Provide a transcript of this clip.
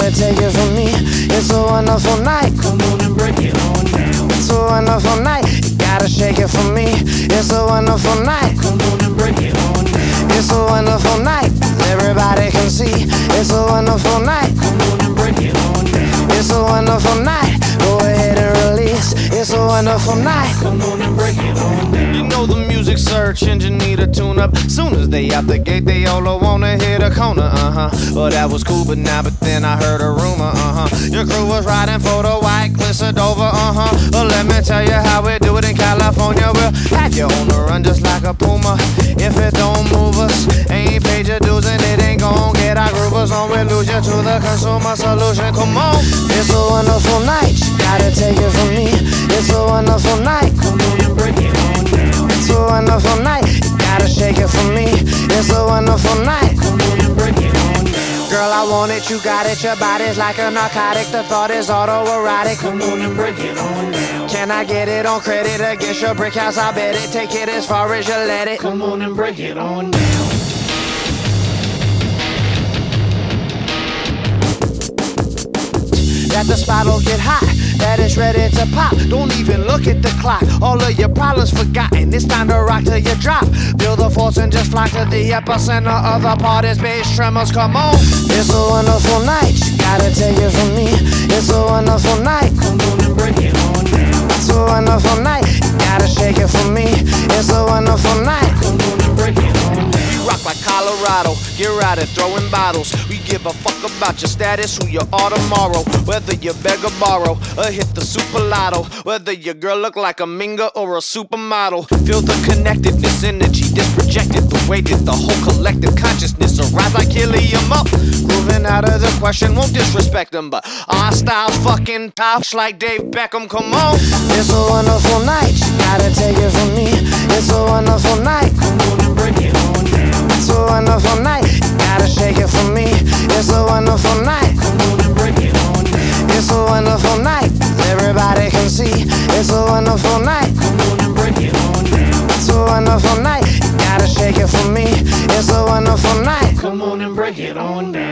gotta take it from me. It's a wonderful night. Come on and break it on down. It's a wonderful night. You gotta shake it for me. It's a wonderful night. Come on and break it on down. It's a wonderful night. Everybody can see. It's a wonderful night. Come on and break it on down. It's a wonderful night. Go ahead and release. It's a wonderful night. Come on and break it on down. You know the music search engine need a tune up. Soon as they out the gate, they all wanna hit a corner, Well, that was cool, but then I heard a rumor, Your crew was riding for the white Cliffs of Dover, Well, let me tell you how we do it in California. We'll have you on the run just like a puma. If it don't move us, ain't paid your dues and it ain't gon' get our groovers on. We lose you to the consumer solution. Come on. It's a wonderful night. You gotta take it from me. It's a wonderful night. Come on and break it on down. It's a wonderful night. You gotta shake it for me. It's a wonderful night. Come on and break it on down. Girl, I want it, you got it. Your body's like a narcotic. The thought is autoerotic. Come on and break it on down. Can I get it on credit against your brick house? I bet it. Take it as far as you let it. Come on and break it on down. That the spot'll get hot, that it's ready to pop. Don't even look at the clock, all of your problems forgotten. It's time to rock till you drop. Feel the force and just fly to the epicenter of the party's bass tremors. Come on. It's a wonderful night, you gotta take it from me. It's a wonderful night. Come on and break it on down. It's a wonderful night, you gotta shake it for me. It's a wonderful night. Come on and break it on down. Rock like Colorado, get right at throwing bottles. We give a fuck about your status, who you are tomorrow. Whether you beg or borrow, or hit the super lotto. Whether your girl look like a minga or a supermodel. Feel the connectedness, energy that's projected. The way that the whole collective consciousness arise like helium up. Grooving out of the question, won't disrespect them, but our style's fucking tops like Dave Beckham. Come on. It's a wonderful night, you gotta take it from me. It's a wonderful night. Come on and break it on down. It's a wonderful night, you gotta shake it for me. It's a wonderful night. Come on and break it on down. It's a wonderful night, everybody can see. It's a wonderful night. Come on and break it on down. It's a wonderful night, you gotta shake it for me. It's a wonderful night. Come on and break it on down.